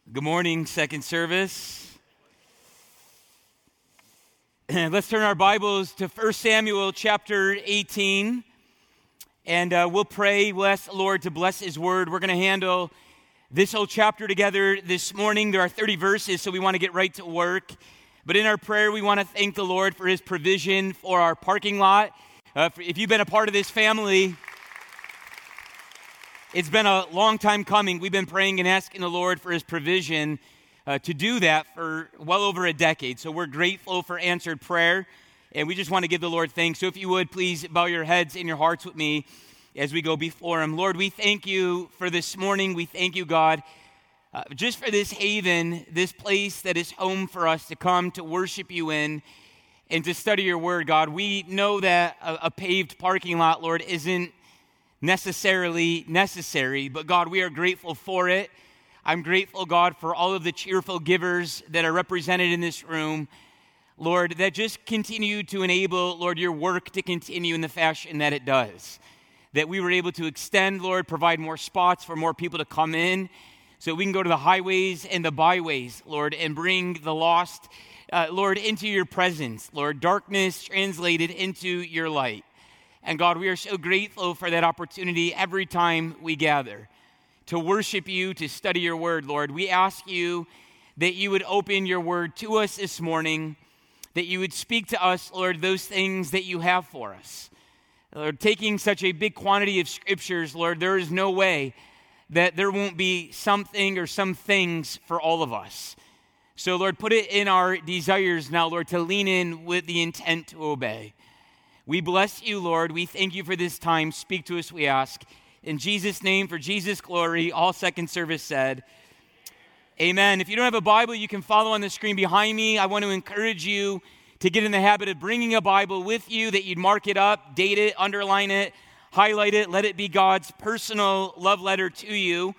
Good morning, second service. Let's turn our Bibles to 1 Samuel chapter 18, and we'll pray. We'll ask the Lord to bless His word. We're going to handle this whole chapter together this morning. There are 30 verses, so we want to get right to work. But in our prayer, we want to thank the Lord for His provision for our parking lot. If you've been a part of this family, it's been a long time coming. We've been praying and asking the Lord for His provision to do that for well over a decade. So we're grateful for answered prayer, and we just want to give the Lord thanks. So if you would, please bow your heads and your hearts with me as we go before Him. Lord, we thank You for this morning. We thank You, God, just for this haven, this place that is home for us to come to worship You in and to study Your word, God. We know that a paved parking lot, Lord, isn't necessarily necessary, but God, we are grateful for it. I'm grateful, God, for all of the cheerful givers that are represented in this room, Lord, that just continue to enable, Lord, Your work to continue in the fashion that it does. That we were able to extend, Lord, provide more spots for more people to come in so we can go to the highways and the byways, Lord, and bring the lost, Lord, into Your presence, Lord, darkness translated into Your light. And God, we are so grateful for that opportunity every time we gather to worship You, to study Your word, Lord. We ask You that You would open Your word to us this morning, that You would speak to us, Lord, those things that You have for us. Lord, taking such a big quantity of scriptures, Lord, there is no way that there won't be something or some things for all of us. So, Lord, put it in our desires now, Lord, to lean in with the intent to obey. We bless You, Lord. We thank You for this time. Speak to us, we ask. In Jesus' name, for Jesus' glory, all second service said, amen. If you don't have a Bible, you can follow on the screen behind me. I want to encourage you to get in the habit of bringing a Bible with you, that you'd mark it up, date it, underline it, highlight it, let it be God's personal love letter to you.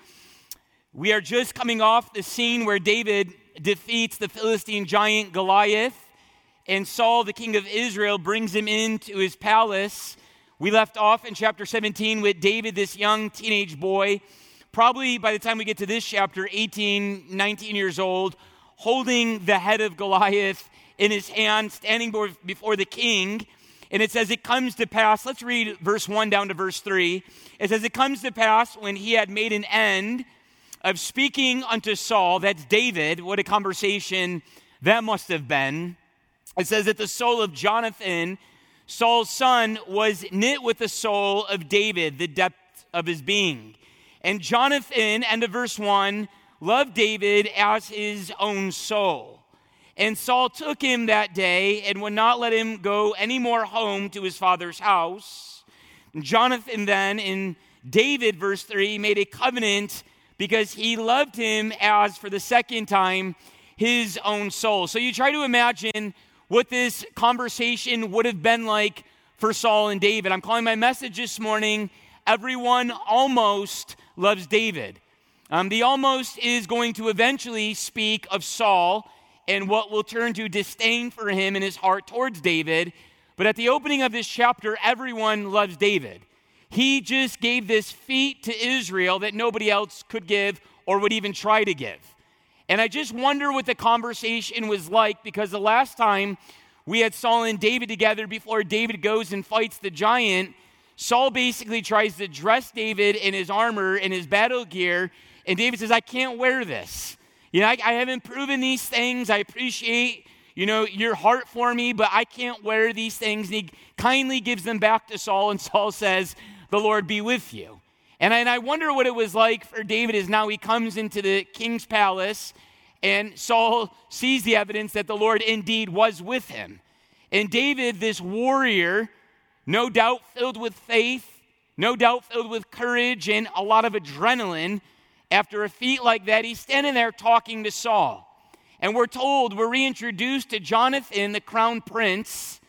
We are just coming off the scene where David defeats the Philistine giant Goliath, and Saul, the king of Israel, brings him into his palace. We left off in chapter 17 with David, this young teenage boy, probably by the time we get to this chapter, 18, 19 years old, holding the head of Goliath in his hand, standing before the king. And it says, it comes to pass, let's read verse 1 down to verse 3. It says, it comes to pass when he had made an end of speaking unto Saul, that's David, what a conversation that must have been. It says that the soul of Jonathan, Saul's son, was knit with the soul of David, the depth of his being. And Jonathan, end of verse 1, loved David as his own soul. And Saul took him that day and would not let him go any more home to his father's house. Jonathan then, in David, verse 3, made a covenant because he loved him as, for the second time, his own soul. So you try to imagine what this conversation would have been like for Saul and David. I'm calling my message this morning, Everyone Almost Loves David. The almost is going to eventually speak of Saul and what will turn to disdain for him in his heart towards David. But at the opening of this chapter, everyone loves David. He just gave this feat to Israel that nobody else could give or would even try to give. And I just wonder what the conversation was like, because the last time we had Saul and David together before David goes and fights the giant, Saul basically tries to dress David in his armor and his battle gear, and David says, I can't wear this. You know, I haven't proven these things. I appreciate, your heart for me, but I can't wear these things. And he kindly gives them back to Saul, and Saul says, the Lord be with you. And I wonder what it was like for David as now he comes into the king's palace and Saul sees the evidence that the Lord indeed was with him. And David, this warrior, no doubt filled with faith, no doubt filled with courage and a lot of adrenaline, after a feat like that, he's standing there talking to Saul. And we're reintroduced to Jonathan, the crown prince,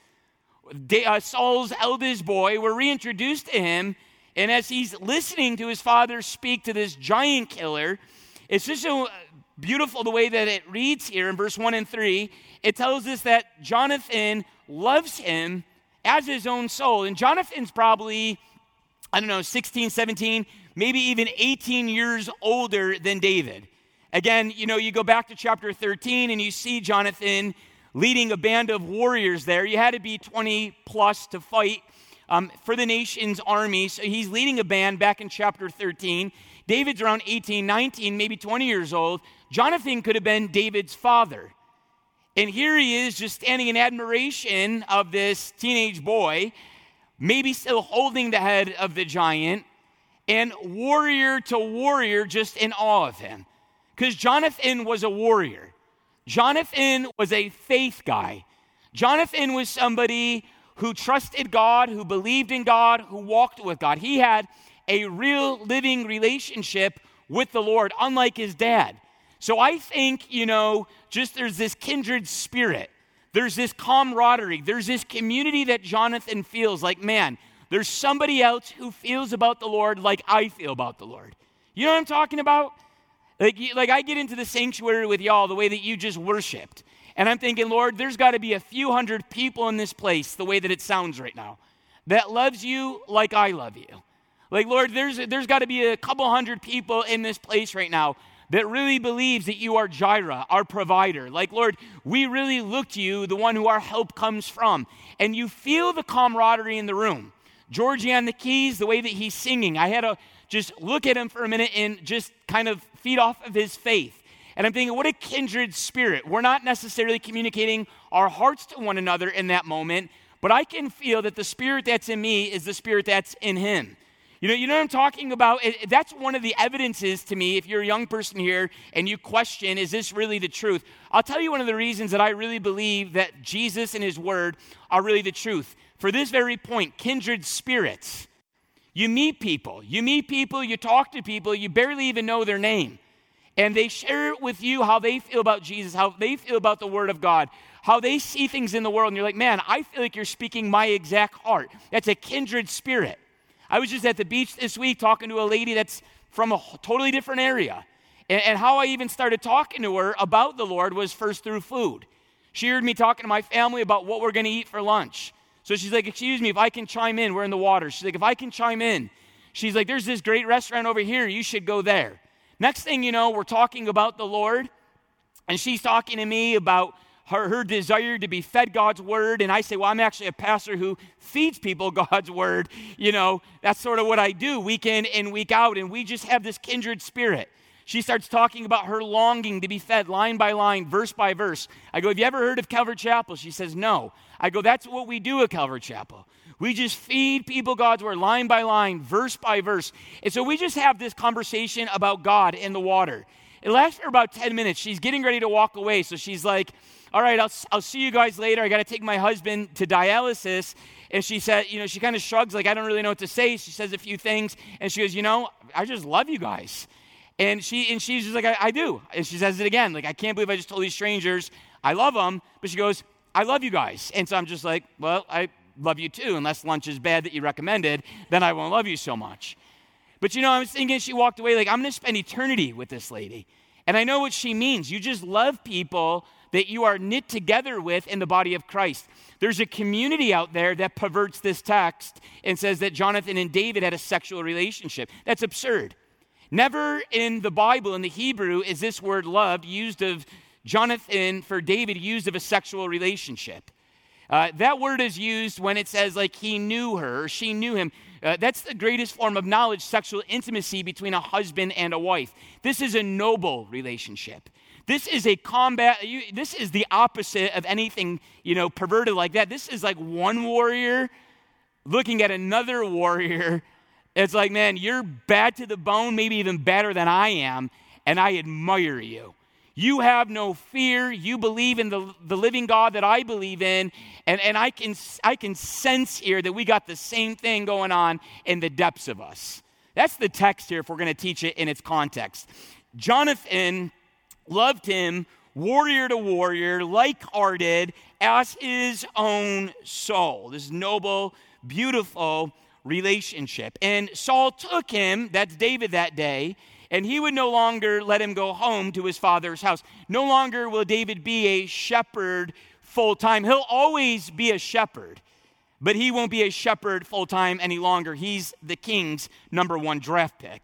Saul's eldest boy. We're reintroduced to him. And as he's listening to his father speak to this giant killer, it's just so beautiful the way that it reads here in verse 1 and 3. It tells us that Jonathan loves him as his own soul. And Jonathan's probably, 16, 17, maybe even 18 years older than David. Again, you go back to chapter 13 and you see Jonathan leading a band of warriors there. You had to be 20 plus to fight for the nation's army. So he's leading a band back in chapter 13. David's around 18, 19, maybe 20 years old. Jonathan could have been David's father. And here he is just standing in admiration of this teenage boy, maybe still holding the head of the giant, and warrior to warrior, just in awe of him. Because Jonathan was a warrior. Jonathan was a faith guy. Jonathan was somebody who trusted God, who believed in God, who walked with God. He had a real living relationship with the Lord, unlike his dad. So I think, just there's this kindred spirit. There's this camaraderie. There's this community that Jonathan feels like, man, there's somebody else who feels about the Lord like I feel about the Lord. You know what I'm talking about? Like I get into the sanctuary with y'all the way that you just worshiped. And I'm thinking, Lord, there's got to be a few hundred people in this place, the way that it sounds right now, that loves you like I love you. Like, Lord, there's got to be a couple hundred people in this place right now that really believes that you are Jireh, our provider. Like, Lord, we really look to you, the one who our help comes from. And you feel the camaraderie in the room. Georgie on the keys, the way that he's singing, I had to just look at him for a minute and just kind of feed off of his faith. And I'm thinking, what a kindred spirit. We're not necessarily communicating our hearts to one another in that moment, but I can feel that the spirit that's in me is the spirit that's in him. You know what I'm talking about? That's one of the evidences to me, if you're a young person here and you question, is this really the truth? I'll tell you one of the reasons that I really believe that Jesus and his word are really the truth. For this very point, kindred spirits. You meet people, you talk to people, you barely even know their name. And they share with you how they feel about Jesus, how they feel about the word of God, how they see things in the world. And you're like, man, I feel like you're speaking my exact heart. That's a kindred spirit. I was just at the beach this week talking to a lady that's from a totally different area. And how I even started talking to her about the Lord was first through food. She heard me talking to my family about what we're going to eat for lunch. So she's like, excuse me, if I can chime in, we're in the water. She's like, if I can chime in. She's like, there's this great restaurant over here. You should go there. Next thing you know, we're talking about the Lord. And she's talking to me about her desire to be fed God's word. And I say, well, I'm actually a pastor who feeds people God's word. That's sort of what I do week in and week out. And we just have this kindred spirit. She starts talking about her longing to be fed line by line, verse by verse. I go, have you ever heard of Calvary Chapel? She says, no. I go, that's what we do at Calvary Chapel. We just feed people God's word line by line, verse by verse. And so we just have this conversation about God in the water. It lasts for about 10 minutes. She's getting ready to walk away. So she's like, all right, I'll see you guys later. I got to take my husband to dialysis. And she said, she kind of shrugs like, I don't really know what to say. She says a few things. And she goes, I just love you guys. And she's just like, I do. And she says it again. Like, I can't believe I just told these strangers I love them. But she goes, I love you guys. And so I'm just like, well, I love you too. Unless lunch is bad that you recommended, then I won't love you so much. But I was thinking, she walked away like, I'm going to spend eternity with this lady. And I know what she means. You just love people that you are knit together with in the body of Christ. There's a community out there that perverts this text and says that Jonathan and David had a sexual relationship. That's absurd. Never in the Bible, in the Hebrew, is this word loved used of Jonathan for David used of a sexual relationship. That word is used when it says like he knew her or she knew him. That's the greatest form of knowledge, sexual intimacy between a husband and a wife. This is a noble relationship. This is a this is the opposite of anything, perverted like that. This is like one warrior looking at another warrior. It's like, man, you're bad to the bone, maybe even better than I am, and I admire you. You have no fear. You believe in the living God that I believe in, and I can sense here that we got the same thing going on in the depths of us. That's the text here if we're going to teach it in its context. Jonathan loved him, warrior to warrior, like-hearted, as his own soul. This noble, beautiful relationship. And Saul took him, that's David that day, and he would no longer let him go home to his father's house. No longer will David be a shepherd full-time. He'll always be a shepherd, but he won't be a shepherd full-time any longer. He's the king's number one draft pick.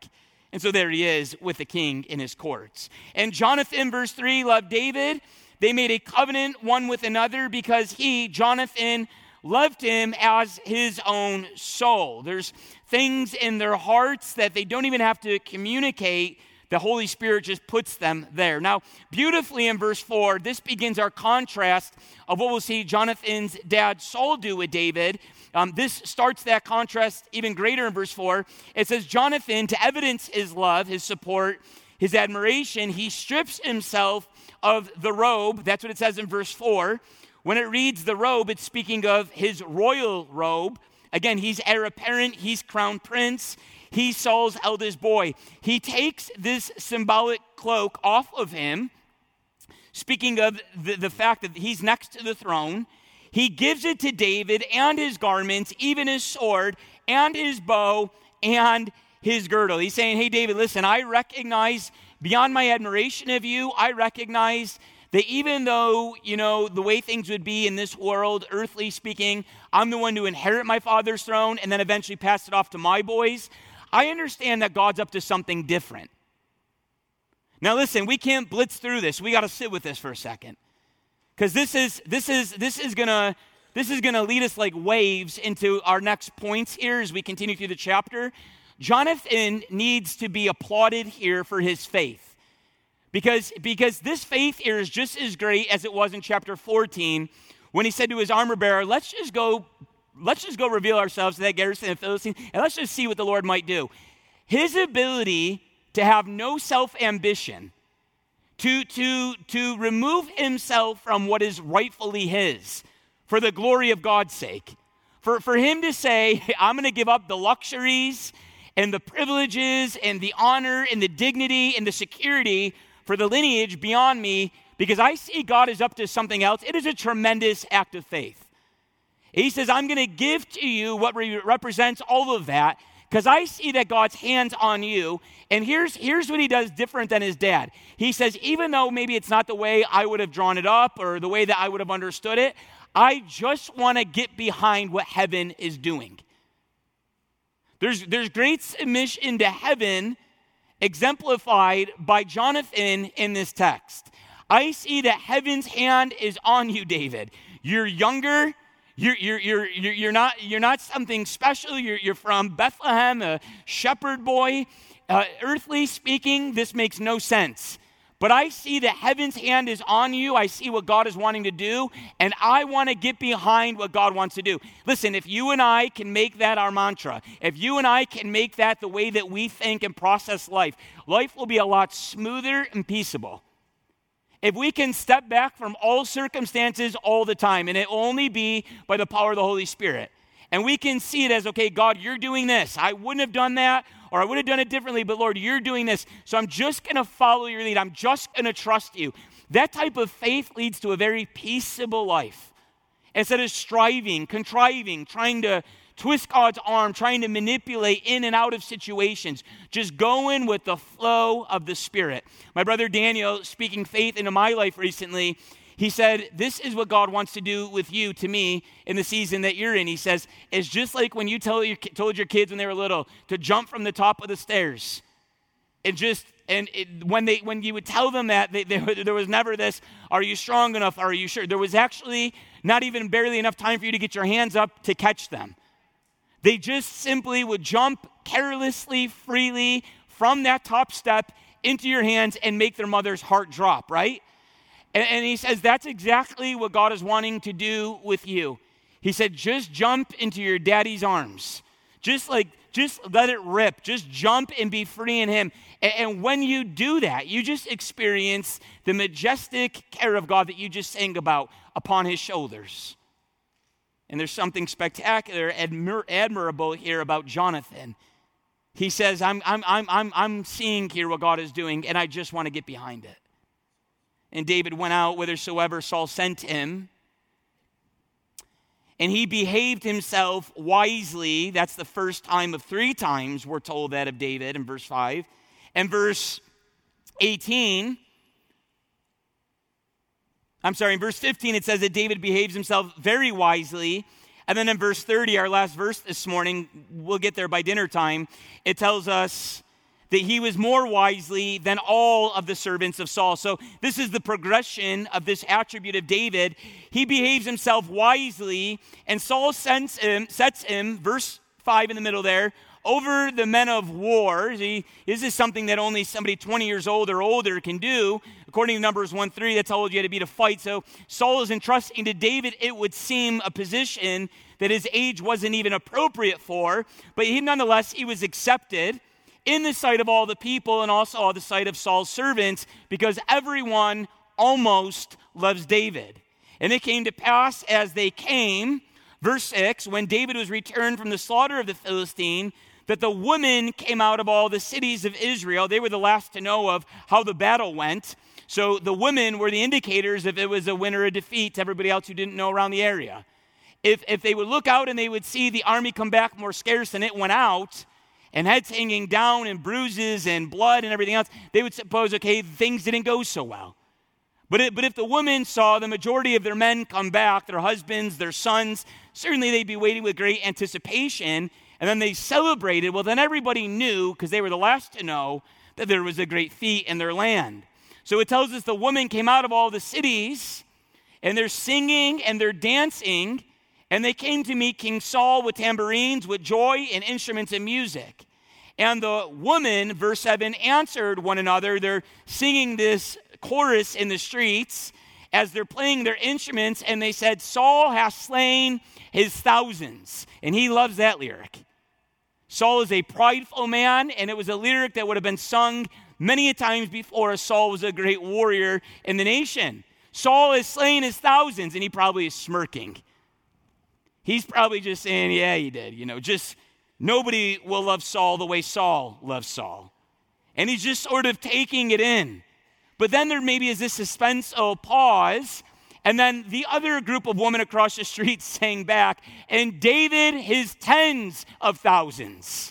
And so there he is with the king in his courts. And Jonathan, verse 3, loved David. They made a covenant one with another because he, Jonathan, loved him as his own soul. There's things in their hearts that they don't even have to communicate. The Holy Spirit just puts them there. Now, beautifully in verse 4, this begins our contrast of what we'll see Jonathan's dad Saul do with David. This starts that contrast even greater in verse 4. It says, Jonathan, to evidence his love, his support, his admiration, he strips himself of the robe. That's what it says in verse 4. When it reads the robe, it's speaking of his royal robe. Again, he's heir apparent, he's crown prince. He's Saul's eldest boy. He takes this symbolic cloak off of him, speaking of the fact that he's next to the throne. He gives it to David and his garments, even his sword and his bow and his girdle. He's saying, hey, David, listen, I recognize beyond my admiration of you, I recognize that even though, the way things would be in this world, earthly speaking, I'm the one to inherit my father's throne and then eventually pass it off to my boys. I understand that God's up to something different. Now listen, we can't blitz through this. We got to sit with this for a second. Because this is gonna lead us like waves into our next points here as we continue through the chapter. Jonathan needs to be applauded here for his faith. Because this faith here is just as great as it was in chapter 14 when he said to his armor bearer, let's just go reveal ourselves to that garrison of Philistines, and let's just see what the Lord might do. His ability to have no self-ambition, to remove himself from what is rightfully his, for the glory of God's sake. For him to say, I'm going to give up the luxuries and the privileges and the honor and the dignity and the security for the lineage beyond me, because I see God is up to something else. It is a tremendous act of faith. He says, I'm going to give to you what represents all of that because I see that God's hand's on you. And here's what he does different than his dad. He says, even though maybe it's not the way I would have drawn it up or the way that I would have understood it, I just want to get behind what heaven is doing. There's great submission to heaven exemplified by Jonathan in this text. I see that heaven's hand is on you, David. You're younger. You're not something special. You're from Bethlehem, a shepherd boy. Earthly speaking, this makes no sense. But I see that heaven's hand is on you. I see what God is wanting to do, and I want to get behind what God wants to do. Listen, if you and I can make that our mantra, if you and I can make that the way that we think and process life, life will be a lot smoother and peaceable. If we can step back from all circumstances all the time, and it will only be by the power of the Holy Spirit, and we can see it as, okay, God, you're doing this. I wouldn't have done that, or I would have done it differently, but Lord, you're doing this, so I'm just going to follow your lead. I'm just going to trust you. That type of faith leads to a very peaceable life. Instead of striving, contriving, trying to twist God's arm, trying to manipulate in and out of situations, just going with the flow of the Spirit. My brother Daniel, speaking faith into my life recently, he said, this is what God wants to do with you, to me, in the season that you're in. He says, it's just like when you told your kids when they were little to jump from the top of the stairs. When you would tell them that, there was never this, are you strong enough? Are you sure? There was actually not even barely enough time for you to get your hands up to catch them. They just simply would jump carelessly, freely from that top step into your hands and make their mother's heart drop, right? And he says that's exactly what God is wanting to do with you. He said, just jump into your daddy's arms. Just let it rip. Just jump and be free in him. And when you do that, you just experience the majestic care of God that you just sang about upon his shoulders. And there's something spectacular, admirable here about Jonathan. He says, I'm seeing here what God is doing, and I just want to get behind it. And David went out whithersoever Saul sent him, and he behaved himself wisely. That's the first time of 3 times we're told that of David in verse 5. And verse 18, in verse 15, it says that David behaves himself very wisely. And then in verse 30, our last verse this morning, we'll get there by dinner time, it tells us that he was more wisely than all of the servants of Saul. So this is the progression of this attribute of David. He behaves himself wisely, and Saul sets him, verse 5 in the middle there, over the men of war. This is something that only somebody 20 years old or older can do. According to Numbers 1:3, that's how old you had to be to fight. So Saul is entrusting to David, it would seem, a position that his age wasn't even appropriate for, but nonetheless, he was accepted in the sight of all the people and also all the sight of Saul's servants, because everyone almost loves David. And it came to pass as they came, verse 6, when David was returned from the slaughter of the Philistine, that the women came out of all the cities of Israel. They were the last to know of how the battle went. So the women were the indicators if it was a win or a defeat to everybody else who didn't know around the area. If they would look out and they would see the army come back more scarce than it went out, and heads hanging down and bruises and blood and everything else, they would suppose, okay, things didn't go so well. But if the women saw the majority of their men come back, their husbands, their sons, certainly they'd be waiting with great anticipation, and then they celebrated. Well, then everybody knew, because they were the last to know, that there was a great feat in their land. So it tells us the women came out of all the cities, and they're singing and they're dancing, and they came to meet King Saul with tambourines, with joy and instruments and music. And the women, verse 7, answered one another. They're singing this chorus in the streets as they're playing their instruments, and they said, Saul hath slain his thousands. And he loves that lyric. Saul is a prideful man, and it was a lyric that would have been sung many a times before. Saul was a great warrior in the nation. Saul has slain his thousands, and he probably is smirking. He's probably just saying, yeah, he did. Just nobody will love Saul the way Saul loves Saul. And he's just sort of taking it in. But then there maybe is this suspenseful pause, and then the other group of women across the street sang back, and David his tens of thousands.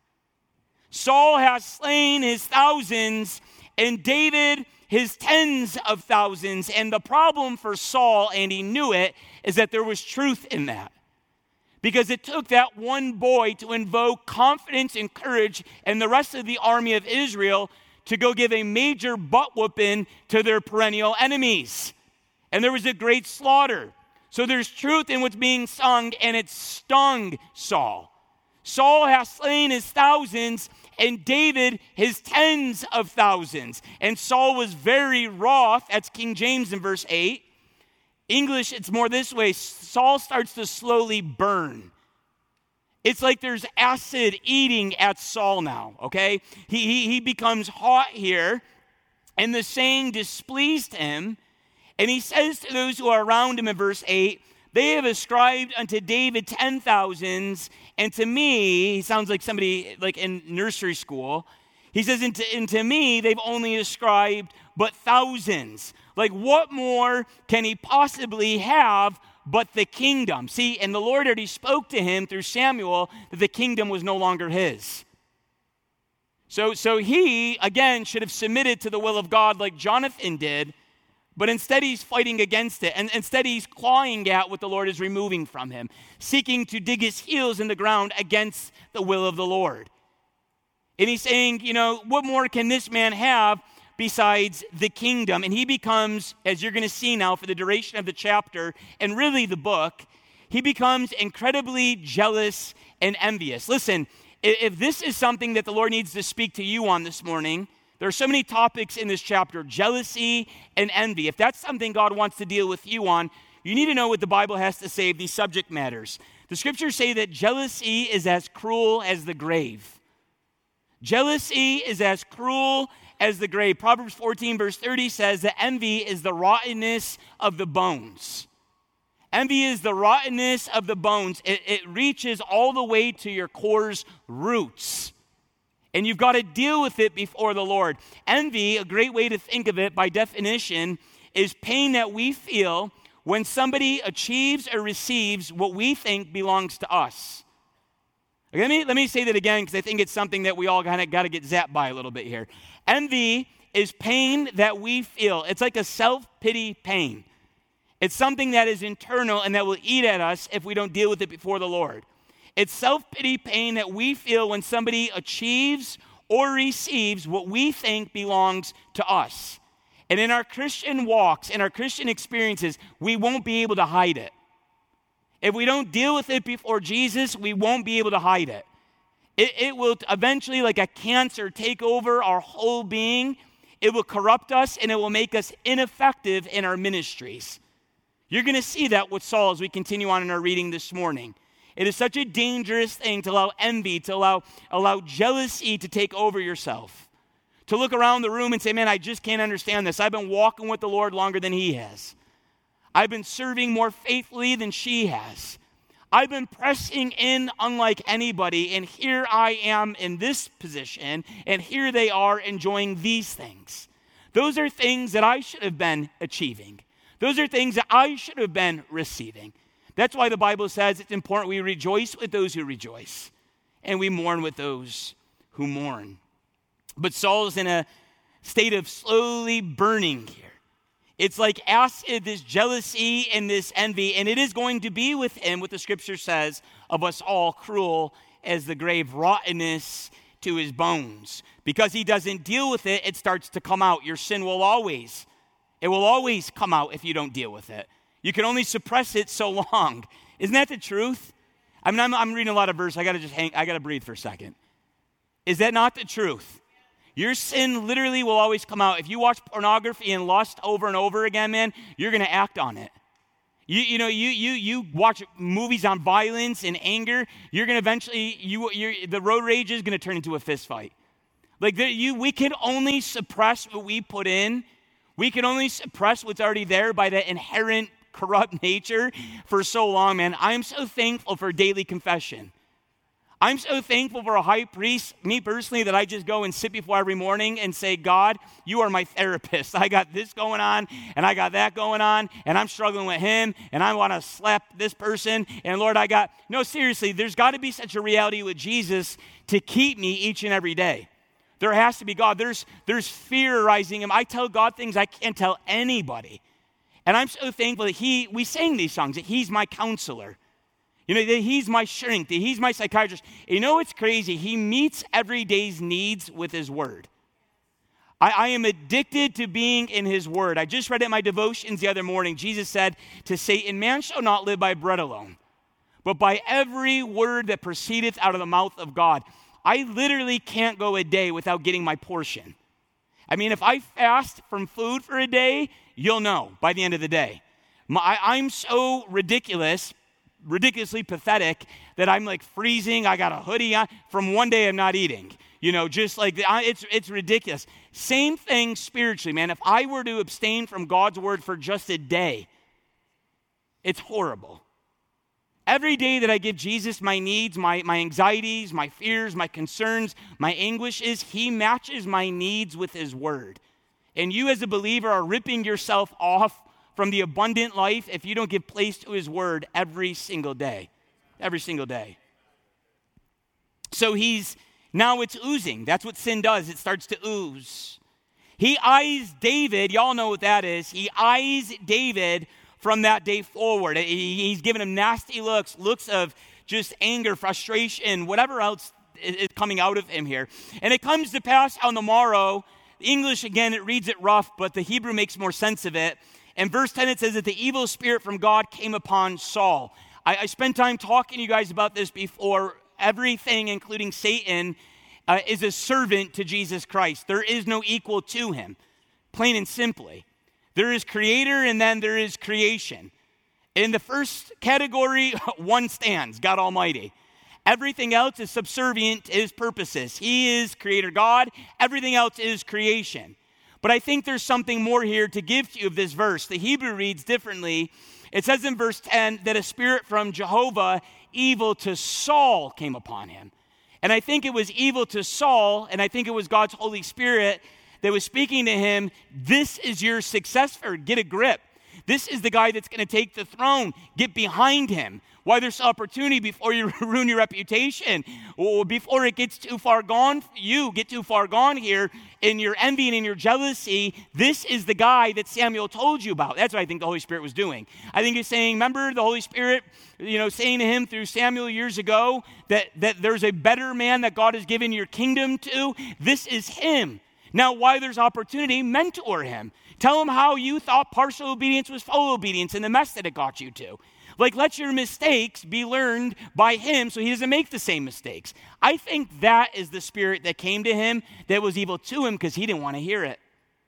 Saul has slain his thousands, and David his tens of thousands. And the problem for Saul, and he knew it, is that there was truth in that. Because it took that one boy to invoke confidence and courage and the rest of the army of Israel to go give a major butt-whooping to their perennial enemies. And there was a great slaughter. So there's truth in what's being sung, and it stung Saul. Saul has slain his thousands, and David his tens of thousands. And Saul was very wroth. That's King James in verse 8. English, it's more this way. Saul starts to slowly burn. It's like there's acid eating at Saul now, okay? He becomes hot here, and the saying displeased him. And he says to those who are around him in verse 8, they have ascribed unto David 10,000s, and to me, he sounds like somebody like in nursery school. He says, and to me, they've only ascribed but thousands. Like, what more can he possibly have but the kingdom? See, and the Lord already spoke to him through Samuel that the kingdom was no longer his. So he, again, should have submitted to the will of God like Jonathan did, but instead he's fighting against it. And instead he's clawing at what the Lord is removing from him, seeking to dig his heels in the ground against the will of the Lord. And he's saying, what more can this man have besides the kingdom? And he becomes, as you're going to see now for the duration of the chapter, and really the book, he becomes incredibly jealous and envious. Listen, if this is something that the Lord needs to speak to you on this morning, there are so many topics in this chapter, jealousy and envy. If that's something God wants to deal with you on, you need to know what the Bible has to say of these subject matters. The scriptures say that jealousy is as cruel as the grave. Jealousy is as cruel as the grave. Proverbs 14 verse 30 says that envy is the rottenness of the bones. Envy is the rottenness of the bones. It reaches all the way to your core's roots. And you've got to deal with it before the Lord. Envy, a great way to think of it by definition, is pain that we feel when somebody achieves or receives what we think belongs to us. Let me say that again, because I think it's something that we all kind of got to get zapped by a little bit here. Envy is pain that we feel. It's like a self-pity pain. It's something that is internal and that will eat at us if we don't deal with it before the Lord. It's self-pity pain that we feel when somebody achieves or receives what we think belongs to us. And in our Christian walks, in our Christian experiences, we won't be able to hide it. If we don't deal with it before Jesus, we won't be able to hide it. It will eventually, like a cancer, take over our whole being. It will corrupt us, and it will make us ineffective in our ministries. You're going to see that with Saul as we continue on in our reading this morning. It is such a dangerous thing to allow envy, to allow jealousy to take over yourself. To look around the room and say, man, I just can't understand this. I've been walking with the Lord longer than he has. I've been serving more faithfully than she has. I've been pressing in unlike anybody, and here I am in this position, and here they are enjoying these things. Those are things that I should have been achieving. Those are things that I should have been receiving. That's why the Bible says it's important we rejoice with those who rejoice, and we mourn with those who mourn. But Saul's in a state of slowly burning here. It's like acid, this jealousy and this envy, and it is going to be with him, what the scripture says of us all, cruel as the grave, rottenness to his bones. Because he doesn't deal with it, it starts to come out. Your sin will always come out if you don't deal with it. You can only suppress it so long. Isn't that the truth? I mean, I'm reading a lot of verse. I got to breathe for a second. Is that not the truth? Your sin literally will always come out. If you watch pornography and lust over and over again, man, you're going to act on it. You watch movies on violence and anger, you're going to eventually, the road rage is going to turn into a fist fight. We can only suppress what we put in. We can only suppress what's already there by the inherent corrupt nature for so long, man. I'm so thankful for daily confession. I'm so thankful for a high priest, me personally, that I just go and sit before every morning and say, God, you are my therapist. I got this going on, and I got that going on, and I'm struggling with him, and I want to slap this person, and Lord, seriously, there's got to be such a reality with Jesus to keep me each and every day. There has to be God. There's fear arising him. I tell God things I can't tell anybody. And I'm so thankful that we sang these songs, that he's my counselor. That he's my strength, that he's my psychiatrist. You know what's crazy? He meets every day's needs with his word. I am addicted to being in his word. I just read it in my devotions the other morning. Jesus said to Satan, man shall not live by bread alone, but by every word that proceedeth out of the mouth of God. I literally can't go a day without getting my portion. I mean, if I fast from food for a day, you'll know by the end of the day. I'm so ridiculously pathetic that I'm like freezing. I got a hoodie on from one day of not eating. It's ridiculous. Same thing spiritually, man. If I were to abstain from God's word for just a day, it's horrible. Every day that I give Jesus my needs, my anxieties, my fears, my concerns, my anguishes, he matches my needs with his word. And you as a believer are ripping yourself off from the abundant life if you don't give place to his word every single day. Every single day. So now it's oozing. That's what sin does. It starts to ooze. He eyes David. Y'all know what that is. He eyes David from that day forward. He's giving him nasty looks of just anger, frustration, whatever else is coming out of him here. And it comes to pass on the morrow. English, again, it reads it rough, but the Hebrew makes more sense of it. In verse 10, it says that the evil spirit from God came upon Saul. I spent time talking to you guys about this before. Everything, including Satan, is a servant to Jesus Christ. There is no equal to him, plain and simply. There is creator and then there is creation. In the first category, one stands, God Almighty. Everything else is subservient to his purposes. He is creator God. Everything else is creation. But I think there's something more here to give to you of this verse. The Hebrew reads differently. It says in verse 10 that a spirit from Jehovah, evil to Saul, came upon him. And I think it was evil to Saul, and I think it was God's Holy Spirit that was speaking to him, this is your successor. Get a grip. This is the guy that's going to take the throne. Get behind him. Why there's opportunity before you ruin your reputation, or before it gets too far gone, you get too far gone here in your envy and in your jealousy. This is the guy that Samuel told you about. That's what I think the Holy Spirit was doing. I think he's saying, remember the Holy Spirit, saying to him through Samuel years ago that there's a better man that God has given your kingdom to. This is him. Now, why there's opportunity, mentor him. Tell him how you thought partial obedience was full obedience and the mess that it got you to. Like, let your mistakes be learned by him so he doesn't make the same mistakes. I think that is the spirit that came to him that was evil to him because he didn't want to hear it.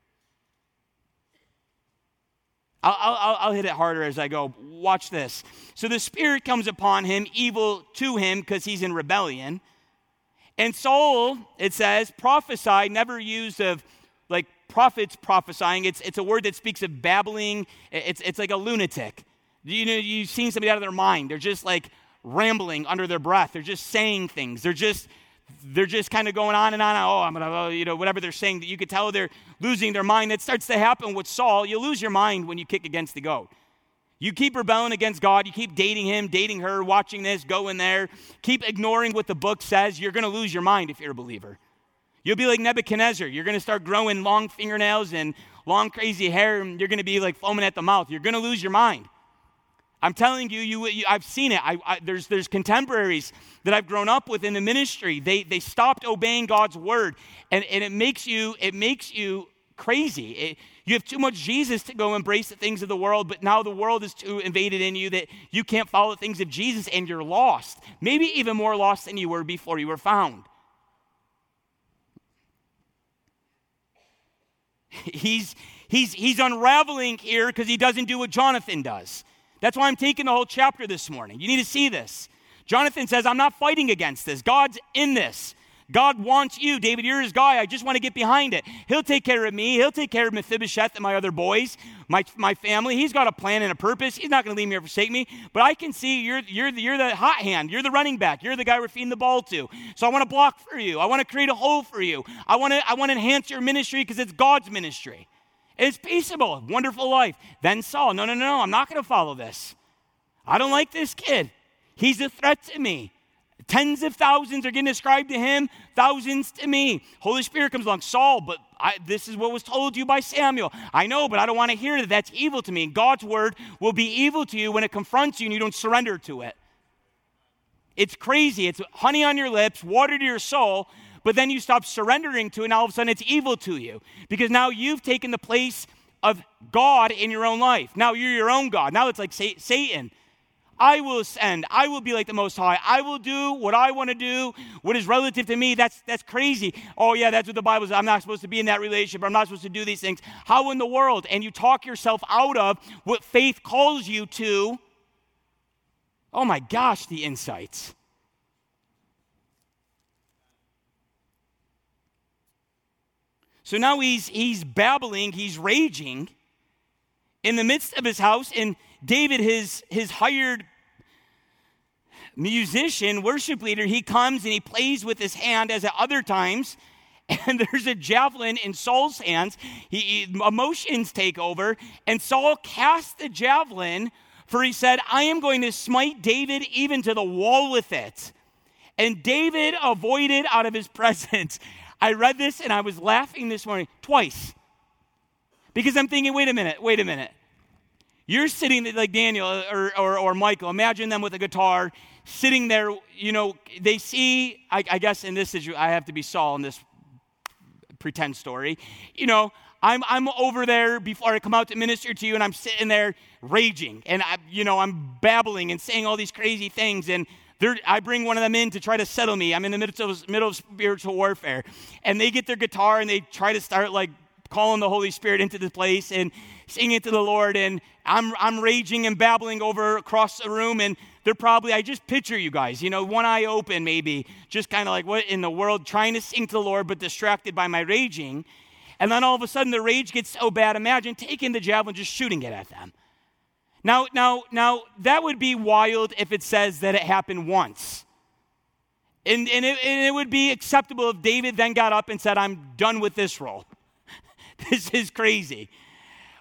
I'll hit it harder as I go. Watch this. So the spirit comes upon him, evil to him because he's in rebellion. And Saul, it says, prophesied, never used of like prophets prophesying. It's a word that speaks of babbling. It's like a lunatic. You've seen somebody out of their mind. They're just like rambling under their breath. They're just saying things. They're just kind of going on and on. Oh, I'm going to, whatever they're saying, that you could tell they're losing their mind. That starts to happen with Saul. You lose your mind when you kick against the goat. You keep rebelling against God. You keep dating him, dating her, watching this, going there. Keep ignoring what the book says. You're going to lose your mind if you're a believer. You'll be like Nebuchadnezzar. You're going to start growing long fingernails and long crazy hair, and you're going to be like foaming at the mouth. You're going to lose your mind. I'm telling you, I've seen it. There's contemporaries that I've grown up with in the ministry. They stopped obeying God's word, and it makes you crazy. You have too much Jesus to go embrace the things of the world, but now the world is too invaded in you that you can't follow the things of Jesus, and you're lost. Maybe even more lost than you were before you were found. He's unraveling here because he doesn't do what Jonathan does. That's why I'm taking the whole chapter this morning. You need to see this. Jonathan says, I'm not fighting against this. God's in this. God wants you. David, you're his guy. I just want to get behind it. He'll take care of me. He'll take care of Mephibosheth and my other boys, my family. He's got a plan and a purpose. He's not going to leave me or forsake me. But I can see you're the hot hand. You're the running back. You're the guy we're feeding the ball to. So I want to block for you. I want to create a hole for you. I want to enhance your ministry because it's God's ministry. It's peaceable, wonderful life. Then Saul, no, I'm not going to follow this. I don't like this kid. He's a threat to me. Tens of thousands are getting ascribed to him, thousands to me. Holy Spirit comes along, Saul, but this is what was told to you by Samuel. I know, but I don't want to hear that. That's evil to me. And God's word will be evil to you when it confronts you and you don't surrender to it. It's crazy. It's honey on your lips, water to your soul, but then you stop surrendering to it, and all of a sudden it's evil to you. Because now you've taken the place of God in your own life. Now you're your own God. Now it's like Satan. I will ascend. I will be like the Most High. I will do what I want to do, what is relative to me. That's crazy. Oh, yeah, that's what the Bible says. I'm not supposed to be in that relationship. I'm not supposed to do these things. How in the world? And you talk yourself out of what faith calls you to. Oh, my gosh, the insights. So now he's babbling, he's raging in the midst of his house, and David, his hired musician, worship leader, he comes and he plays with his hand as at other times, and there's a javelin in Saul's hands. Emotions take over, and Saul casts the javelin, for he said, I am going to smite David even to the wall with it. And David avoided out of his presence. I read this and I was laughing this morning twice. Because I'm thinking, wait a minute. You're sitting like Daniel or Michael. Imagine them with a guitar sitting there. They see, I guess in this situation, I have to be Saul in this pretend story. I'm over there before I come out to minister to you, and I'm sitting there raging. And I'm babbling and saying all these crazy things, and I bring one of them in to try to settle me. I'm in the middle of spiritual warfare. And they get their guitar and they try to start like calling the Holy Spirit into the place and singing to the Lord. And I'm raging and babbling over across the room. And they're probably, I just picture you guys, one eye open maybe, just kind of like, what in the world, trying to sing to the Lord, but distracted by my raging. And then all of a sudden the rage gets so bad. Imagine taking the javelin, just shooting it at them. Now, that would be wild if it says that it happened once. And it would be acceptable if David then got up and said, I'm done with this role. This is crazy.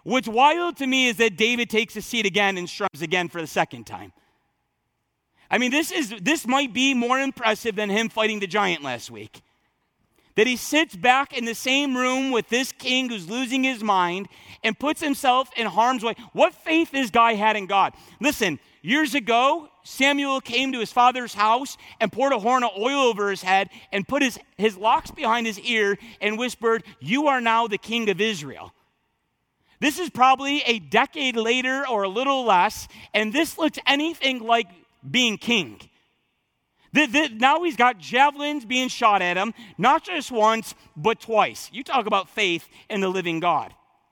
What's wild to me is that David takes a seat again and struggles again for the second time. I mean, this might be more impressive than him fighting the giant last week. That he sits back in the same room with this king who's losing his mind and puts himself in harm's way. What faith this guy had in God. Listen, years ago, Samuel came to his father's house and poured a horn of oil over his head and put his locks behind his ear and whispered, "You are now the king of Israel." This is probably a decade later or a little less, and this looks anything like being king. Now he's got javelins being shot at him, not just once, but twice. You talk about faith in the living God.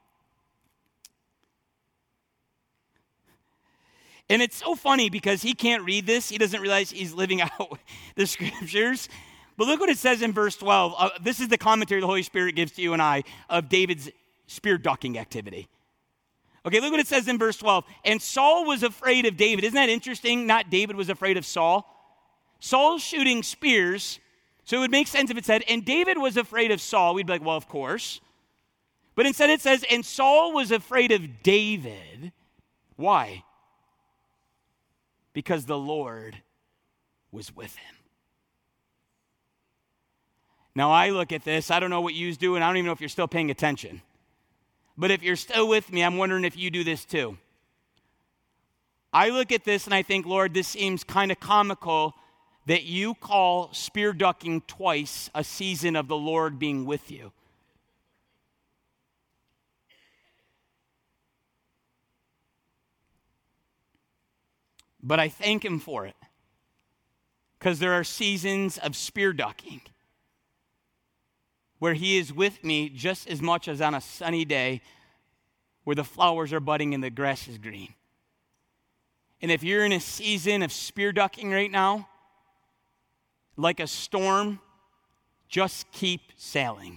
And it's so funny because he can't read this. He doesn't realize he's living out the scriptures. But look what it says in verse 12. This is the commentary the Holy Spirit gives to you and I of David's spear ducking activity. Okay, look what it says in verse 12. And Saul was afraid of David. Isn't that interesting? Not David was afraid of Saul. Saul's shooting spears, so it would make sense if it said, and David was afraid of Saul. We'd be like, well, of course. But instead it says, and Saul was afraid of David. Why? Because the Lord was with him. Now I look at this, I don't know what you do, and I don't even know if you're still paying attention. But if you're still with me, I'm wondering if you do this too. I look at this and I think, Lord, this seems kind of comical that you call spear ducking twice a season of the Lord being with you. But I thank him for it, because there are seasons of spear ducking where he is with me just as much as on a sunny day where the flowers are budding and the grass is green. And if you're in a season of spear ducking right now, like a storm, just keep sailing.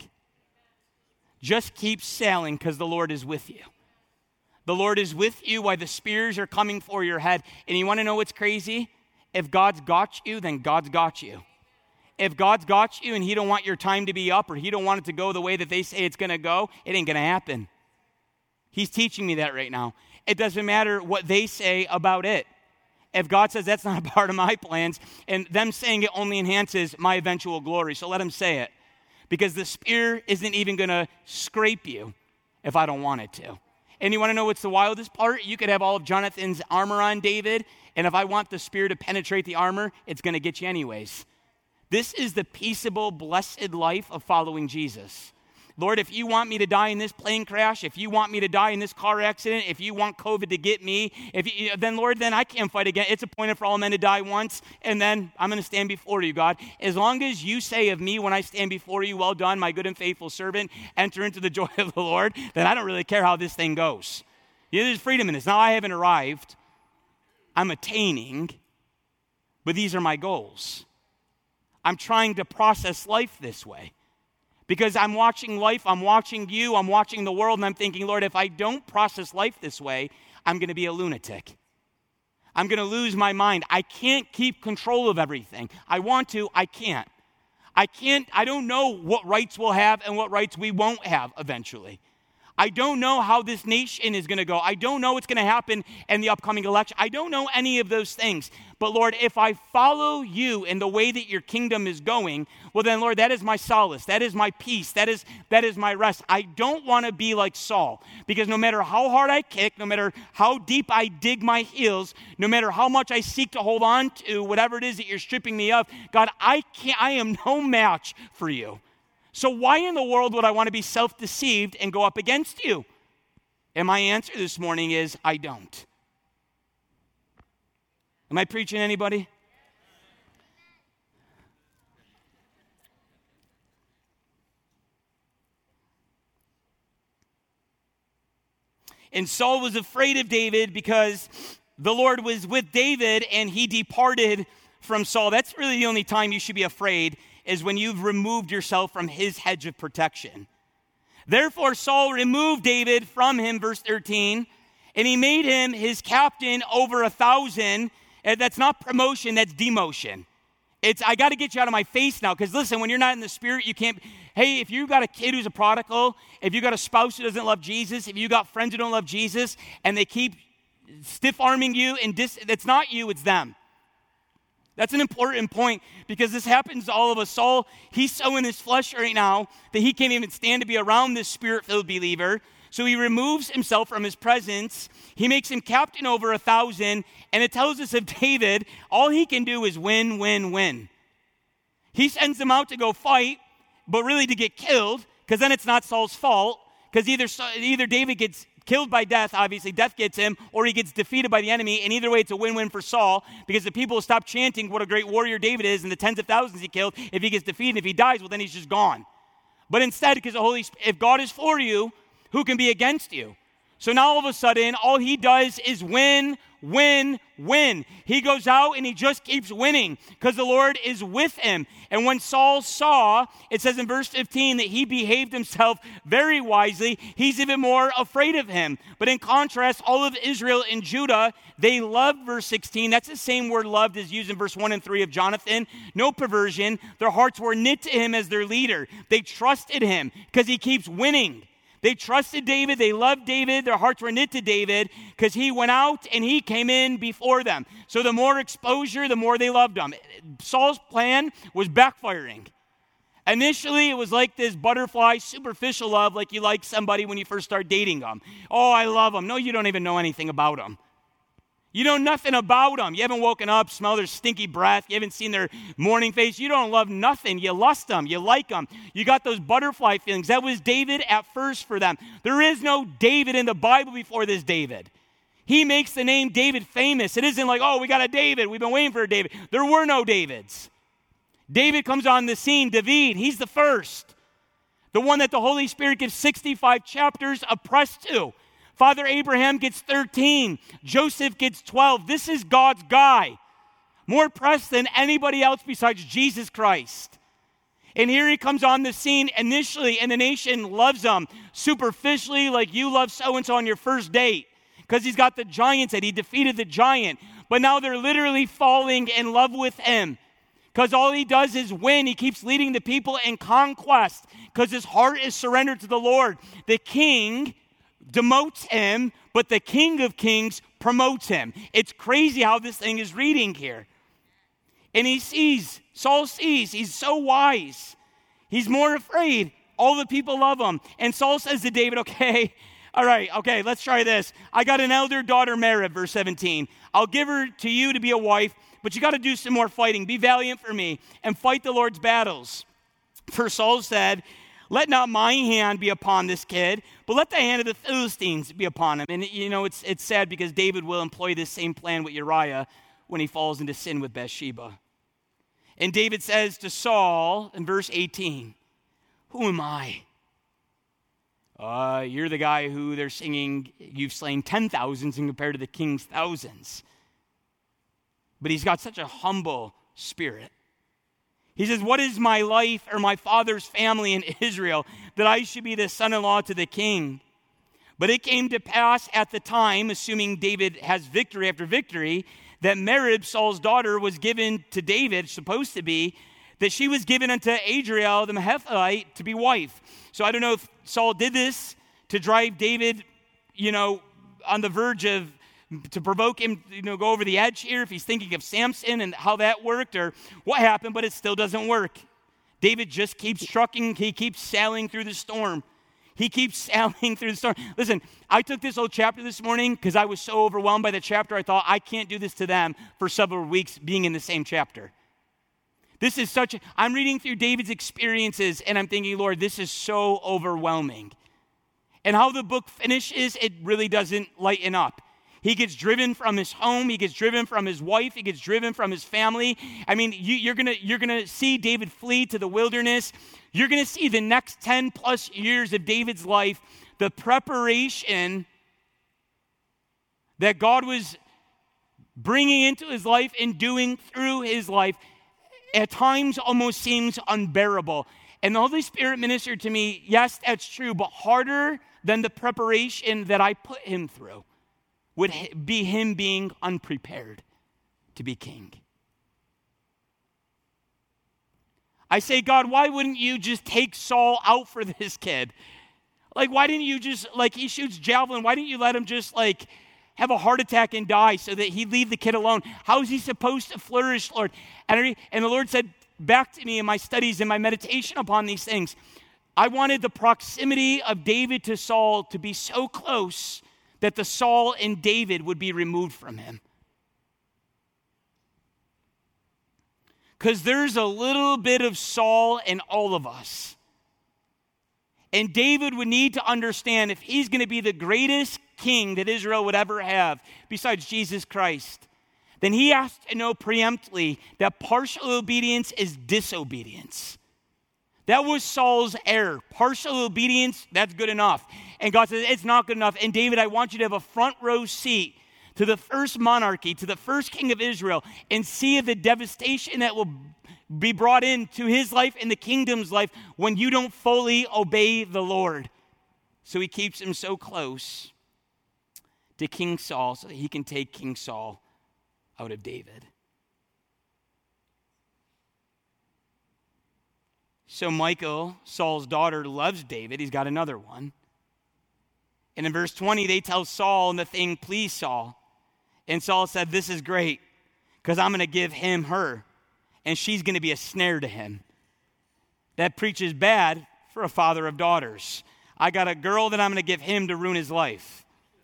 Just keep sailing, because the Lord is with you. The Lord is with you while the spears are coming for your head. And you want to know what's crazy? If God's got you, then God's got you. If God's got you and he don't want your time to be up, or he don't want it to go the way that they say it's going to go, it ain't going to happen. He's teaching me that right now. It doesn't matter what they say about it. If God says that's not a part of my plans, and them saying it only enhances my eventual glory, so let him say it. Because the spear isn't even going to scrape you if I don't want it to. And you want to know what's the wildest part? You could have all of Jonathan's armor on David, and if I want the spear to penetrate the armor, it's going to get you anyways. This is the peaceable, blessed life of following Jesus. Lord, if you want me to die in this plane crash, if you want me to die in this car accident, if you want COVID to get me, then Lord, then I can't fight again. It's appointed for all men to die once, and then I'm going to stand before you, God. As long as you say of me when I stand before you, well done, my good and faithful servant, enter into the joy of the Lord, then I don't really care how this thing goes. There's freedom in this. Now I haven't arrived. I'm attaining, but these are my goals. I'm trying to process life this way. Because I'm watching life, I'm watching you, I'm watching the world, and I'm thinking, Lord, if I don't process life this way, I'm going to be a lunatic. I'm going to lose my mind. I can't keep control of everything. I want to, I can't. I don't know what rights we'll have and what rights we won't have eventually. I don't know how this nation is going to go. I don't know what's going to happen in the upcoming election. I don't know any of those things. But Lord, if I follow you in the way that your kingdom is going, well then, Lord, that is my solace. That is my peace. That is my rest. I don't want to be like Saul, because no matter how hard I kick, no matter how deep I dig my heels, no matter how much I seek to hold on to whatever it is that you're stripping me of, God, I am no match for you. So why in the world would I want to be self-deceived and go up against you? And my answer this morning is, I don't. Am I preaching anybody? And Saul was afraid of David because the Lord was with David and he departed from Saul. That's really the only time you should be afraid, is when you've removed yourself from his hedge of protection. Therefore, Saul removed David from him, verse 13, and he made him his captain over 1,000. That's not promotion, that's demotion. I got to get you out of my face now, because listen, when you're not in the Spirit, you can't. Hey, if you got a kid who's a prodigal, if you got a spouse who doesn't love Jesus, if you got friends who don't love Jesus, and they keep stiff-arming you, and it's not you, it's them. That's an important point, because this happens to all of us. Saul, he's so in his flesh right now that he can't even stand to be around this Spirit-filled believer. So he removes himself from his presence. He makes him captain over 1,000. And it tells us of David, all he can do is win, win, win. He sends them out to go fight, but really to get killed, because then it's not Saul's fault. Because either David gets killed by death, obviously death gets him, or he gets defeated by the enemy. And either way, it's a win-win for Saul, because the people will stop chanting what a great warrior David is and the tens of thousands he killed. If he gets defeated, if he dies, well, then he's just gone. But instead, because if God is for you, who can be against you? So now all of a sudden, all he does is win, win, win. He goes out and he just keeps winning because the Lord is with him. And when Saul saw, it says in verse 15 that he behaved himself very wisely, he's even more afraid of him. But in contrast, all of Israel and Judah, they loved, verse 16. That's the same word loved as used in verse 1 and 3 of Jonathan. No perversion. Their hearts were knit to him as their leader. They trusted him because he keeps winning. They trusted David. They loved David. Their hearts were knit to David because he went out and he came in before them. So the more exposure, the more they loved him. Saul's plan was backfiring. Initially, it was like this butterfly, superficial love, like you like somebody when you first start dating them. Oh, I love them. No, you don't even know anything about them. You know nothing about them. You haven't woken up, smelled their stinky breath. You haven't seen their morning face. You don't love nothing. You lust them. You like them. You got those butterfly feelings. That was David at first for them. There is no David in the Bible before this David. He makes the name David famous. It isn't like, oh, we got a David. We've been waiting for a David. There were no Davids. David comes on the scene. David, he's the first. The one that the Holy Spirit gives 65 chapters of press to. Father Abraham gets 13. Joseph gets 12. This is God's guy. More press than anybody else besides Jesus Christ. And here he comes on the scene initially, and the nation loves him superficially, like you love so-and-so on your first date, because he's got the giants and he defeated the giant. But now they're literally falling in love with him, because all he does is win. He keeps leading the people in conquest, because his heart is surrendered to the Lord. The king demotes him, but the King of Kings promotes him. It's crazy how this thing is reading here. And Saul sees, he's so wise. He's more afraid. All the people love him. And Saul says to David, okay, let's try this. I got an elder daughter, Merab, verse 17. I'll give her to you to be a wife, but you got to do some more fighting. Be valiant for me and fight the Lord's battles. For Saul said, let not my hand be upon this kid, but let the hand of the Philistines be upon him. And, it's sad because David will employ this same plan with Uriah when he falls into sin with Bathsheba. And David says to Saul in verse 18, who am I? You're the guy who they're singing, you've slain 10,000s in compared to the king's thousands. But he's got such a humble spirit. He says, what is my life or my father's family in Israel that I should be the son-in-law to the king? But it came to pass at the time, assuming David has victory after victory, that Merab, Saul's daughter, was given to David, supposed to be, that she was given unto Adriel the Mehethite to be wife. So I don't know if Saul did this to drive David, on the verge of, to provoke him, go over the edge here, if he's thinking of Samson and how that worked or what happened, but it still doesn't work. David just keeps trucking. He keeps sailing through the storm. He keeps sailing through the storm. Listen, I took this whole chapter this morning because I was so overwhelmed by the chapter. I thought, I can't do this to them for several weeks being in the same chapter. This is I'm reading through David's experiences and I'm thinking, Lord, this is so overwhelming. And how the book finishes, it really doesn't lighten up. He gets driven from his home. He gets driven from his wife. He gets driven from his family. I mean, you're gonna see David flee to the wilderness. You're gonna see the next 10 plus years of David's life, the preparation that God was bringing into his life and doing through his life. At times, almost seems unbearable. And the Holy Spirit ministered to me. Yes, that's true, but harder than the preparation that I put him through would be him being unprepared to be king. I say, God, why wouldn't you just take Saul out for this kid? Like, why didn't you just, like, he shoots javelin, why didn't you let him just, like, have a heart attack and die so that he'd leave the kid alone? How is he supposed to flourish, Lord? And the Lord said back to me in my studies and my meditation upon these things, I wanted the proximity of David to Saul to be so close that the Saul in David would be removed from him. Because there's a little bit of Saul in all of us. And David would need to understand, if he's going to be the greatest king that Israel would ever have, besides Jesus Christ, then he has to know preemptively that partial obedience is disobedience. That was Saul's error. Partial obedience, that's good enough. And God says, it's not good enough. And David, I want you to have a front row seat to the first monarchy, to the first king of Israel, and see the devastation that will be brought into his life and the kingdom's life when you don't fully obey the Lord. So he keeps him so close to King Saul so that he can take King Saul out of David. So Michal, Saul's daughter, loves David. He's got another one. And in verse 20, they tell Saul, and the thing pleased Saul. And Saul said, this is great, because I'm going to give him her, and she's going to be a snare to him. That preaches bad for a father of daughters. I got a girl that I'm going to give him to ruin his life.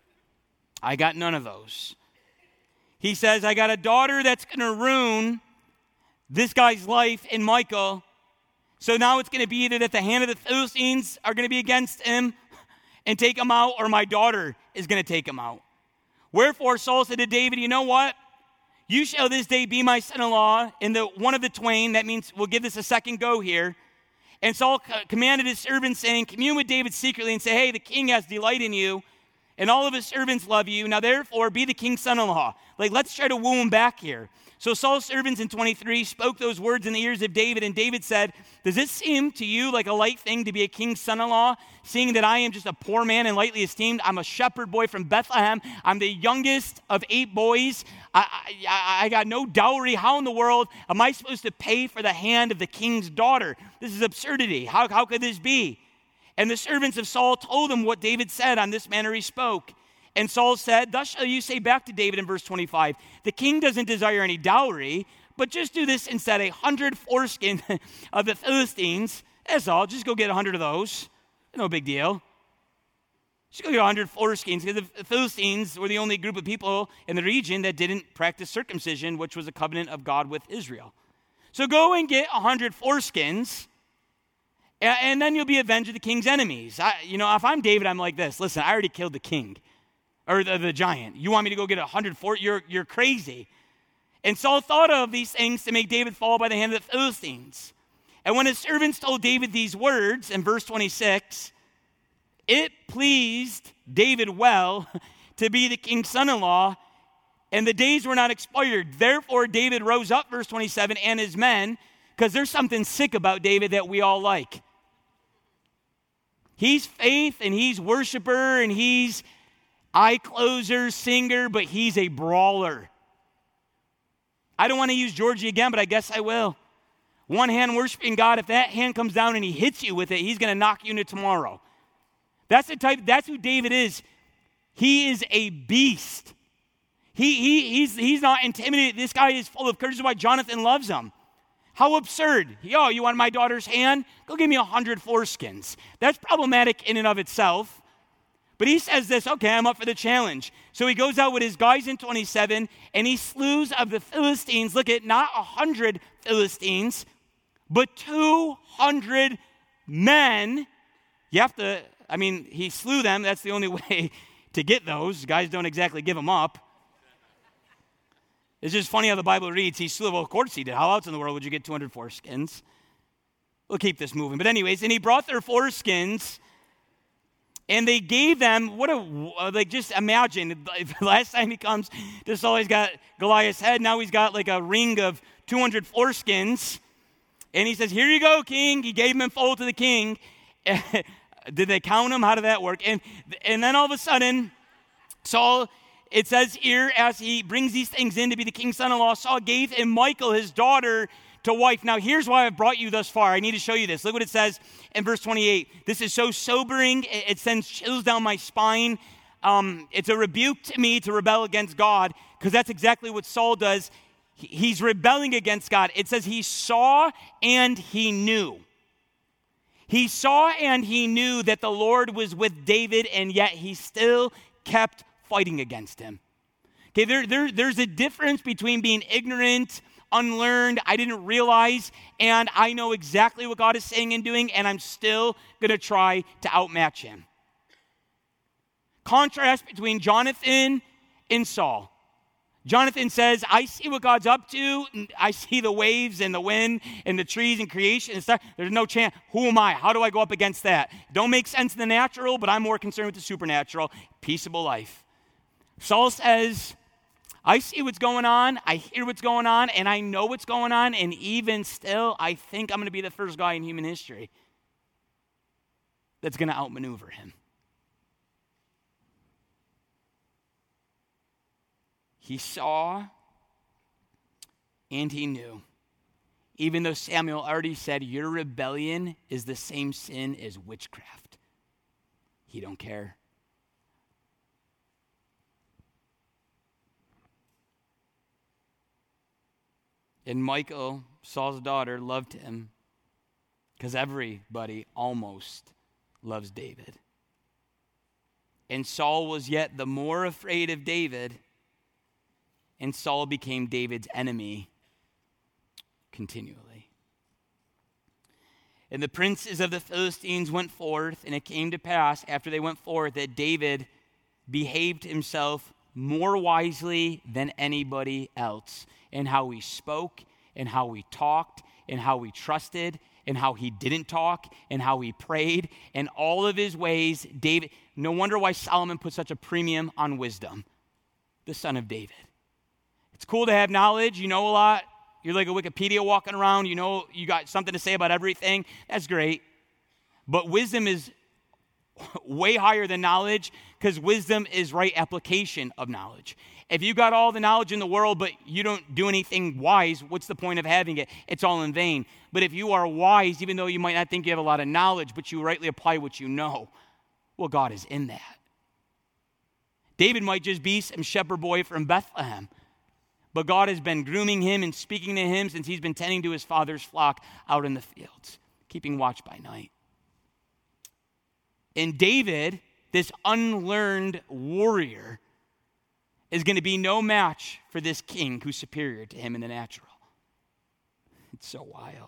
I got none of those. He says, I got a daughter that's going to ruin this guy's life in Michal. So now it's going to be either that the hand of the Philistines are going to be against him and take him out, or my daughter is going to take him out. Wherefore Saul said to David, you know what? You shall this day be my son-in-law in the one of the twain. That means we'll give this a second go here. And Saul commanded his servants, saying, commune with David secretly and say, hey, the king has delight in you, and all of his servants love you. Now therefore be the king's son-in-law. Like, let's try to woo him back here. So Saul's servants in 23 spoke those words in the ears of David, and David said, does this seem to you like a light thing to be a king's son-in-law, seeing that I am just a poor man and lightly esteemed? I'm a shepherd boy from Bethlehem. I'm the youngest of 8 boys. I got no dowry. How in the world am I supposed to pay for the hand of the king's daughter? This is absurdity. How could this be? And the servants of Saul told him what David said. On this manner he spoke. And Saul said, thus shall you say back to David in verse 25, the king doesn't desire any dowry, but just do this instead, 100 foreskin of the Philistines. That's all. Just go get 100 of those. No big deal. Just go get 100 foreskins, because the Philistines were the only group of people in the region that didn't practice circumcision, which was a covenant of God with Israel. So go and get 100 foreskins, and then you'll be avenged of the king's enemies. If I'm David, I'm like this. Listen, I already killed the king. Or the giant. You want me to go get 100 for you're crazy. And Saul thought of these things to make David fall by the hand of the Philistines. And when his servants told David these words, in verse 26, it pleased David well to be the king's son-in-law, and the days were not expired. Therefore David rose up, verse 27, and his men, because there's something sick about David that we all like. He's faith, and he's worshiper, and he's eye closer, singer, but he's a brawler. I don't want to use Georgie again, but I guess I will. One hand worshiping God, if that hand comes down and he hits you with it, he's going to knock you into tomorrow. That's who David is. He is a beast. He's not intimidated. This guy is full of courage. This is why Jonathan loves him. How absurd. You want my daughter's hand? Go give me 100 foreskins. That's problematic in and of itself. But he says this, okay, I'm up for the challenge. So he goes out with his guys in 27, and he slews of the Philistines, look at not 100 Philistines, but 200 men. He slew them. That's the only way to get those. Guys don't exactly give them up. It's just funny how the Bible reads. He slew, well, of course he did. How else in the world would you get 200 foreskins? We'll keep this moving. But anyways, and he brought their foreskins, and they gave them, just imagine, last time he comes to Saul, he's got Goliath's head. Now he's got like a ring of 200 foreskins. And he says, here you go, king. He gave them in full to the king. Did they count them? How did that work? And then all of a sudden, Saul, it says here, as he brings these things in to be the king's son-in-law, Saul gave him Michal, his daughter, to wife. Now, here's why I've brought you thus far. I need to show you this. Look what it says in verse 28. This is so sobering. It sends chills down my spine. It's a rebuke to me to rebel against God, because that's exactly what Saul does. He's rebelling against God. It says he saw and he knew. He saw and he knew that the Lord was with David, and yet he still kept fighting against him. Okay, there's a difference between being ignorant, unlearned, I didn't realize, and I know exactly what God is saying and doing, and I'm still going to try to outmatch him. Contrast between Jonathan and Saul. Jonathan says, I see what God's up to. I see the waves and the wind and the trees and creation and stuff. There's no chance. Who am I? How do I go up against that? Don't make sense in the natural, but I'm more concerned with the supernatural. Peaceable life. Saul says, I see what's going on. I hear what's going on, and I know what's going on. And even still, I think I'm going to be the first guy in human history that's going to outmaneuver him. He saw and he knew. Even though Samuel already said, your rebellion is the same sin as witchcraft. He don't care. And Michal, Saul's daughter, loved him because everybody almost loves David. And Saul was yet the more afraid of David, and Saul became David's enemy continually. And the princes of the Philistines went forth, and it came to pass after they went forth that David behaved himself more wisely than anybody else in how he spoke, and how he talked, and how he trusted, and how he didn't talk, and how he prayed, and all of his ways. David, no wonder why Solomon put such a premium on wisdom, the son of David. It's cool to have knowledge. You know a lot. You're like a Wikipedia walking around. You know you got something to say about everything. That's great. But wisdom is way higher than knowledge, because wisdom is right application of knowledge. If you got all the knowledge in the world, but you don't do anything wise, what's the point of having it? It's all in vain. But if you are wise, even though you might not think you have a lot of knowledge, but you rightly apply what you know, well, God is in that. David might just be some shepherd boy from Bethlehem, but God has been grooming him and speaking to him since he's been tending to his father's flock out in the fields, keeping watch by night. And David, this unlearned warrior, is going to be no match for this king who's superior to him in the natural. It's so wild.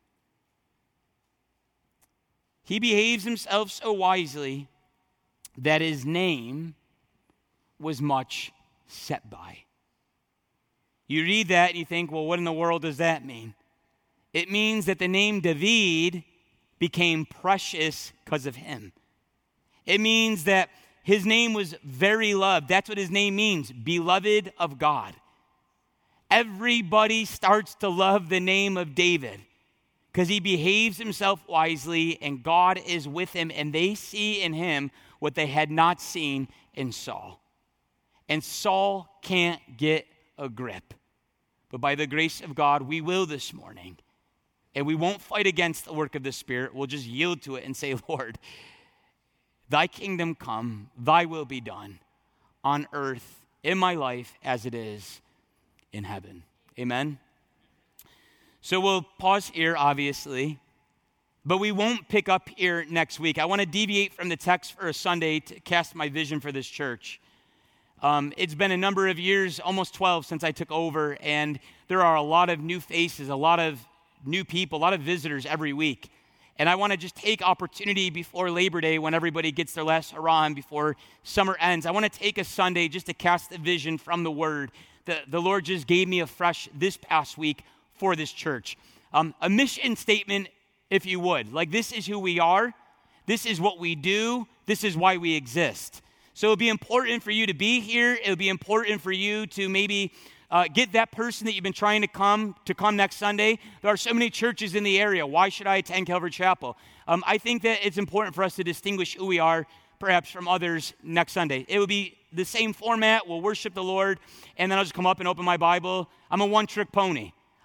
He behaves himself so wisely that his name was much set by. You read that and you think, well, what in the world does that mean? It means that the name David became precious because of him. It means that his name was very loved. That's what his name means, beloved of God. Everybody starts to love the name of David because he behaves himself wisely, and God is with him, and they see in him what they had not seen in Saul. And Saul can't get a grip. But by the grace of God, we will this morning. And we won't fight against the work of the Spirit. We'll just yield to it and say, Lord, thy kingdom come, thy will be done on earth, in my life, as it is in heaven. Amen? So we'll pause here, obviously, but we won't pick up here next week. I want to deviate from the text for a Sunday to cast my vision for this church. It's been a number of years, almost 12, since I took over, and there are a lot of new faces, a lot of new people, a lot of visitors every week. And I want to just take opportunity before Labor Day, when everybody gets their last hurrah and before summer ends. I want to take a Sunday just to cast the vision from the Word that the Lord just gave me afresh this past week for this church. A mission statement, if you would. Like, this is who we are. This is what we do. This is why we exist. So it would be important for you to be here. It would be important for you to maybe get that person that you've been trying to come next Sunday. There are so many churches in the area. Why should I attend Calvary Chapel? I think that it's important for us to distinguish who we are, perhaps from others, next Sunday. It would be the same format. We'll worship the Lord, and then I'll just come up and open my Bible. I'm a one-trick pony.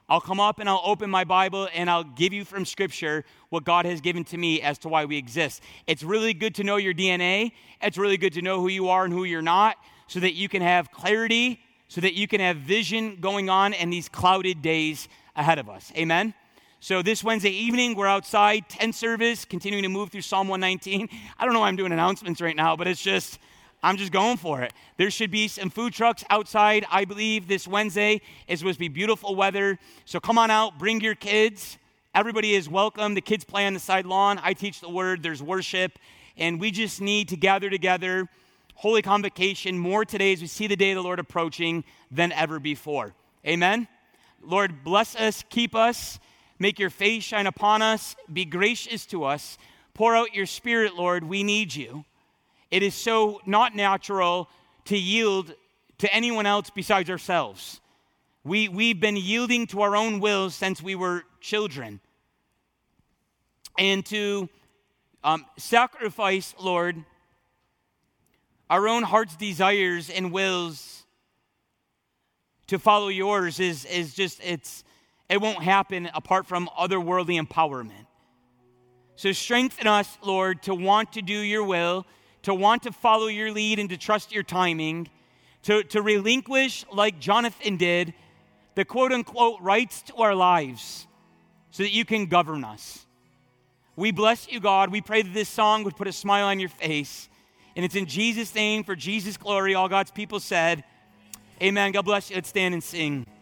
I'll come up and I'll open my Bible and I'll give you from Scripture what God has given to me as to why we exist. It's really good to know your DNA. It's really good to know who you are and who you're not, so that you can have clarity, so that you can have vision going on in these clouded days ahead of us. Amen? So this Wednesday evening, we're outside, 10 service, continuing to move through Psalm 119. I don't know why I'm doing announcements right now, but I'm just going for it. There should be some food trucks outside, I believe, this Wednesday. It's supposed to be beautiful weather. So come on out, bring your kids. Everybody is welcome. The kids play on the side lawn. I teach the word. There's worship. And we just need to gather together. Holy Convocation, more today as we see the day of the Lord approaching than ever before. Amen? Lord, bless us, keep us. Make your face shine upon us. Be gracious to us. Pour out your Spirit, Lord. We need you. It is so not natural to yield to anyone else besides ourselves. We've been yielding to our own wills since we were children. And to sacrifice, Lord, our own heart's desires and wills to follow yours is just, it won't happen apart from otherworldly empowerment. So strengthen us, Lord, to want to do your will, to want to follow your lead and to trust your timing, to relinquish, like Jonathan did, the quote-unquote rights to our lives so that you can govern us. We bless you, God. We pray that this song would put a smile on your face. And it's in Jesus' name, for Jesus' glory, all God's people said, amen. God bless you. Let's stand and sing.